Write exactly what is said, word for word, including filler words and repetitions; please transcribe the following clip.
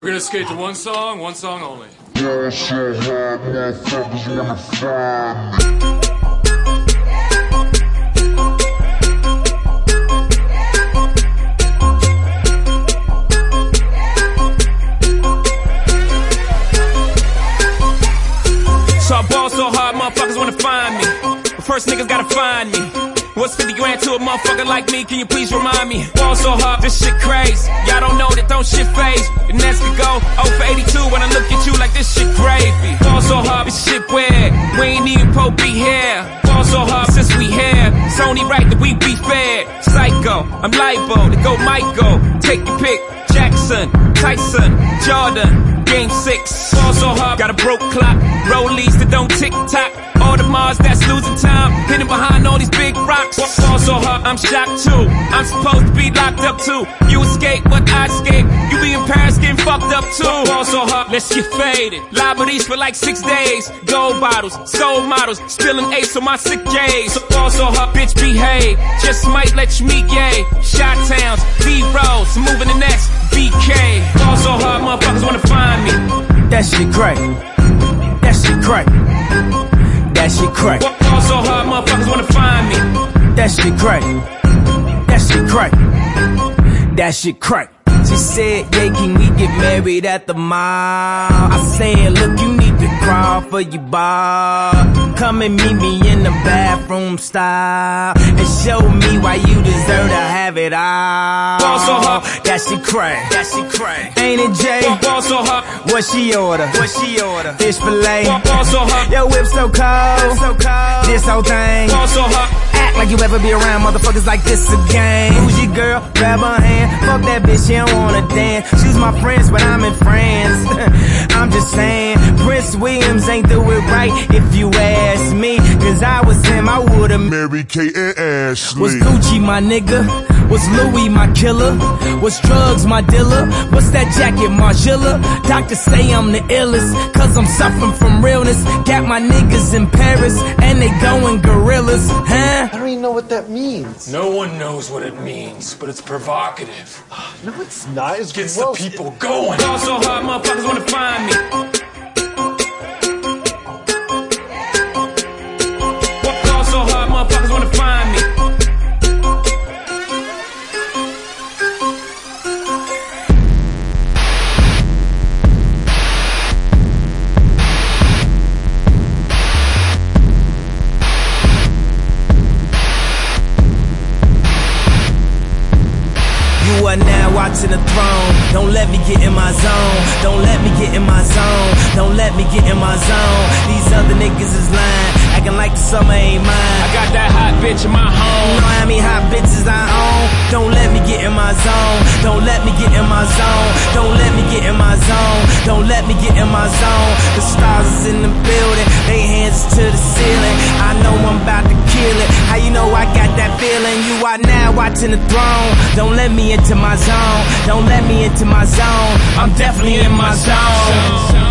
We're gonna skate to one song, one song only. Yeah, so hard, motherfuckers wanna find me. So I ball so hard, motherfuckers wanna find me. But first niggas gotta find me. What's fifty grand to a motherfucker like me? Can you please remind me? Ball so hard, this shit crazy. Y'all don't know that don't shit phase. The Nets could go oh for eighty-two when I look at you like this shit gravy. Ball so hard, this shit weird. We ain't even po be here. Ball so hard since we here. It's only right that we be fair. Psycho, I'm libo to go Michael. Take your pick. Jackson, Tyson, Jordan. Game six. Ball so hard, got a broke clock. Rollies that don't tick tock. All the Mars that's losing time, hidden behind all these big rocks. Ball so hard, I'm shocked too. I'm supposed to be locked up too. You escape, but I escape. You be in Paris getting fucked up too. Ball so hard, let's get faded. Liberties for like six days. Gold bottles, soul models, spilling ace on my sick days. So ball so hard, bitch behave. Just might let you meet gay. Shot towns, B-rolls, moving the next B K. Ball so hard, motherfuckers wanna find me. That shit crack. That shit crack. That shit crack. Ball so hard, motherfuckers wanna find me. That shit crack. That shit crack. That shit crack. She said, yeah, can we get married at the mall? I said, look, you need to crawl for your bar. Come and meet me in the bathroom style and show me why you deserve to have it all. Ball so hard. That shit crack. That shit crack. Ain't it, Jay? Ball so hard. What she order? What she order? Fish fillet. Ball so hard. Your whip so cold. So cold. This whole thing. Ball so hard. Act like you ever be around motherfuckers like this again. Who's your girl? Grab her hand. Fuck that bitch, she don't wanna dance. She's my friends, but I'm in France. I'm just saying, Prince Williams ain't do it right if you ask me. Cause I was him, I would've Mary Kate and Ashley. Was Gucci my nigga? Was Louis my killer? Was drugs my dealer? What's that jacket, Margiela? Doctors say I'm the illest, cause I'm suffering from realness. Got my niggas in Paris, and they going gorillas, huh? I don't even know what that means. No one knows what it means, but it's provocative. No, it's not. It's Gets gross. the people going. Ball so hard, motherfuckers wanna find me. Ball so hard, motherfuckers wanna find me. You are now watching the throne. Don't let me get in my zone. Don't let me get in my zone. Don't let me get in my zone. These other niggas is lying, acting like the summer ain't mine. I got that hot bitch in my home. You know how many hot bitches I own? Don't let me get in my zone. Don't let me get in my zone. Don't let me get in my zone. Don't let me get in my zone. The stars is in the building, they hands to the ceiling. I know I'm about to kill it. How you know I got that feeling? You are now watching the throne. Don't let me into my zone. Don't let me into my zone. I'm definitely in my zone.